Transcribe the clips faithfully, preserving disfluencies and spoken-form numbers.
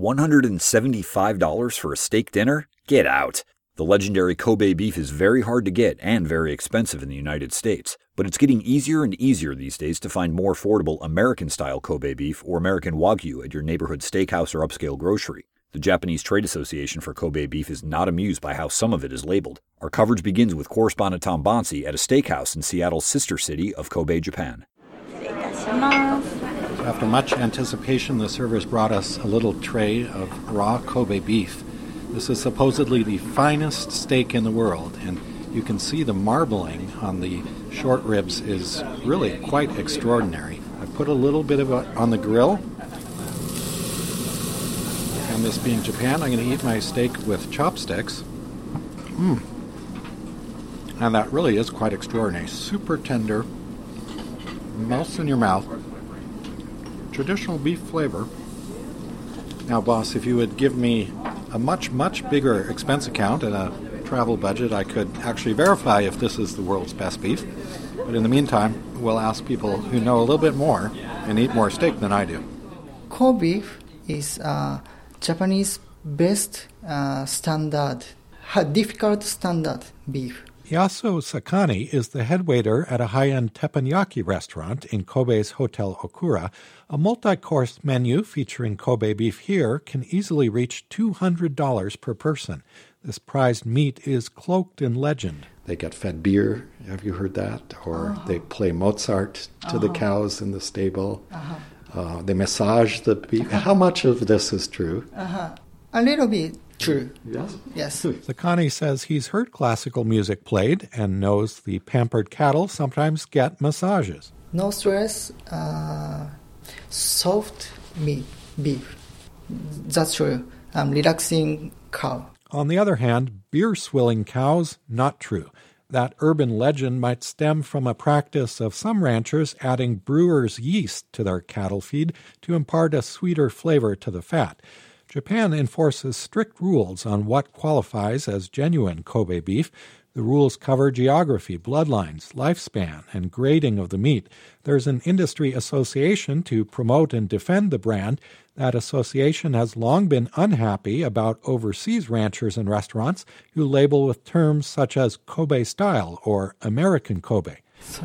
one hundred seventy-five dollars for a steak dinner? Get out! The legendary Kobe beef is very hard to get and very expensive in the United States, but it's getting easier and easier these days to find more affordable American-style Kobe beef or American Wagyu at your neighborhood steakhouse or upscale grocery. The Japanese Trade Association for Kobe beef is not amused by how some of it is labeled. Our coverage begins with correspondent Tom Bonsi at a steakhouse in Seattle's sister city of Kobe, Japan. After much anticipation, the servers brought us a little tray of raw Kobe beef. This is supposedly the finest steak in the world, and you can see the marbling on the short ribs is really quite extraordinary. I put a little bit of it on the grill, and this being Japan, I'm going to eat my steak with chopsticks. Mmm. And that really is quite extraordinary. Super tender, melts in your mouth. Traditional beef flavor. Now, boss, if you would give me a much, much bigger expense account and a travel budget, I could actually verify if this is the world's best beef. But in the meantime, we'll ask people who know a little bit more and eat more steak than I do. Kobe beef is uh, Japanese best uh, standard, difficult standard beef. Yasu Sakani is the head waiter at a high-end teppanyaki restaurant in Kobe's Hotel Okura. A multi-course menu featuring Kobe beef here can easily reach two hundred dollars per person. This prized meat is cloaked in legend. They get fed beer, have you heard that? Or uh-huh. They play Mozart to uh-huh. the cows in the stable. Uh-huh. Uh, they massage the beef. How much of this is true? Uh-huh. A little bit. True. Yes? Yes. Sakani says he's heard classical music played and knows the pampered cattle sometimes get massages. No stress, uh, soft meat, beef. That's true. Um, relaxing cow. On the other hand, beer-swilling cows, not true. That urban legend might stem from a practice of some ranchers adding brewer's yeast to their cattle feed to impart a sweeter flavor to the fat. Japan enforces strict rules on what qualifies as genuine Kobe beef. The rules cover geography, bloodlines, lifespan, and grading of the meat. There's an industry association to promote and defend the brand. That association has long been unhappy about overseas ranchers and restaurants who label with terms such as Kobe style or American Kobe.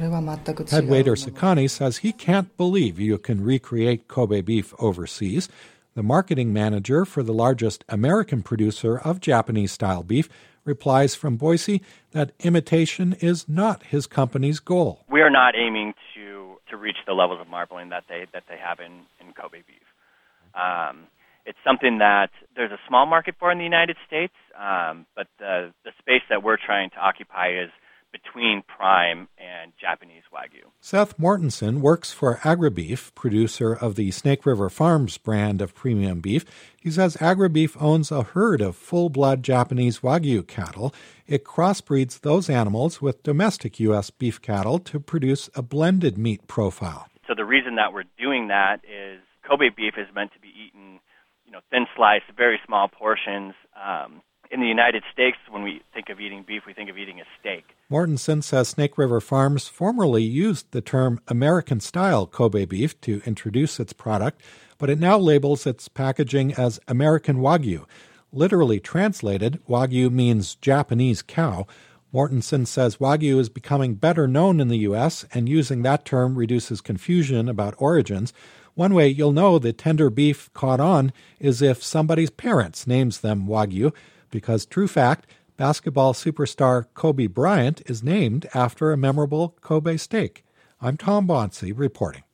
Head waiter Sakani says he can't believe you can recreate Kobe beef overseas. The marketing manager for the largest American producer of Japanese-style beef replies from Boise that imitation is not his company's goal. We are not aiming to, to reach the levels of marbling that they that they have in, in Kobe beef. Um, it's something that there's a small market for in the United States, um, but the, the space that we're trying to occupy is between prime and Japanese Wagyu. Seth Mortensen works for AgriBeef, producer of the Snake River Farms brand of premium beef. He says AgriBeef owns a herd of full-blood Japanese Wagyu cattle. It crossbreeds those animals with domestic U S beef cattle to produce a blended meat profile. So the reason that we're doing that is Kobe beef is meant to be eaten, you know, thin sliced, very small portions. Um, In the United States, when we think of eating beef, we think of eating a steak. Mortensen says Snake River Farms formerly used the term American-style Kobe beef to introduce its product, but it now labels its packaging as American Wagyu. Literally translated, Wagyu means Japanese cow. Mortensen says Wagyu is becoming better known in the U S, and using that term reduces confusion about origins. One way you'll know the tender beef caught on is if somebody's parents names them Wagyu, because true fact, basketball superstar Kobe Bryant is named after a memorable Kobe steak. I'm Tom Bonsi reporting.